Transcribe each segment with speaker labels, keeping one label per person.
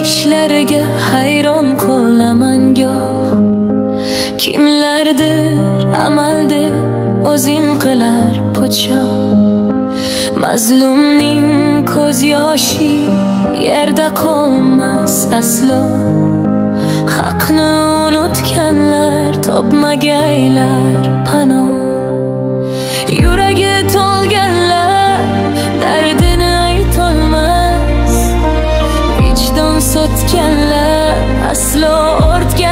Speaker 1: ishlariga hayron qolaman goh. Kimlardir amalda o'zing qilar podshoh. Mazlumning ko'z yoshi yerda qolmas aslo. Haqni unutganlar topmagaylar panoh. Yuragi to'lganlar dardini aytolmas. Vijdon sotganlar aslo ortga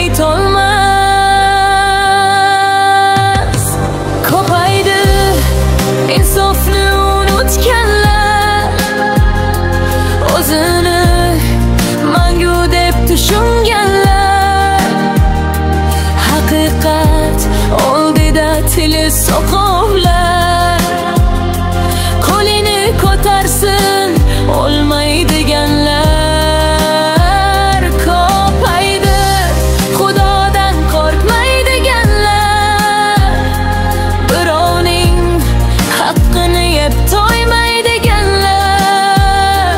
Speaker 1: qaytolmas. Ko'paydi insofni unutganlar, o'zini mangu deb tushunganlar. Haqiqat oldida tili soqovlar, qo'lini ko'tarsin olmaydiganlar. Ko'paydi Xudodan qo'rqmaydiganlar, birovning haqqini yeb to'ymaydiganlar.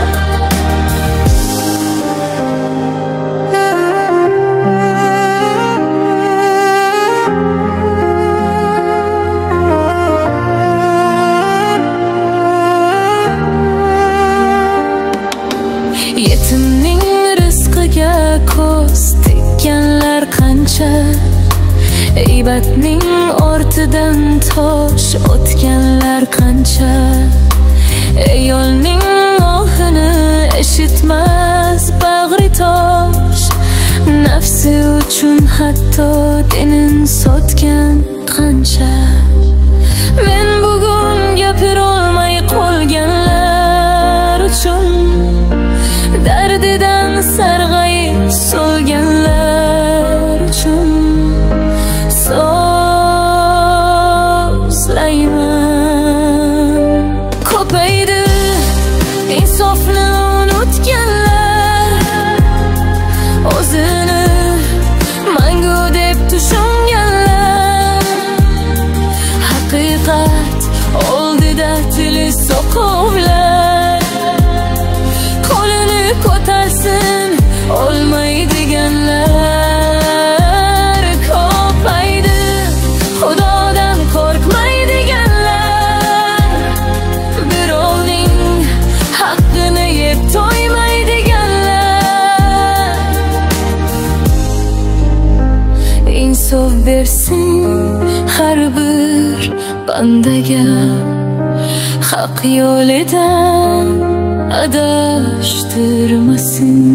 Speaker 1: Yetimning rizqiga ko'z tekkanlar qancha, g'iybatning ortidan tosh otganlar qancha. Ayolning ohini eshitmas bag'ri tosh, nafsi uchun hatto dinin sotgan qancha. Men bugun gapirolmay qolganlar uchun, dardidan sarg'ayib so'lganlar uchun so'zlayman. Ko'paydi insofni unutganlar, o'zini mangu deb tushunganlar. Haqiqat oldida tili soqovlar, qo'lini ko'tarsin olmaydiganlar. Ko'paydi Xudodan qo'rqmaydiganlar, birovning haqqini yeb to'ymaydiganlar. Insof bersin har bir bandaga, haq yo'lidan adashtirmasin.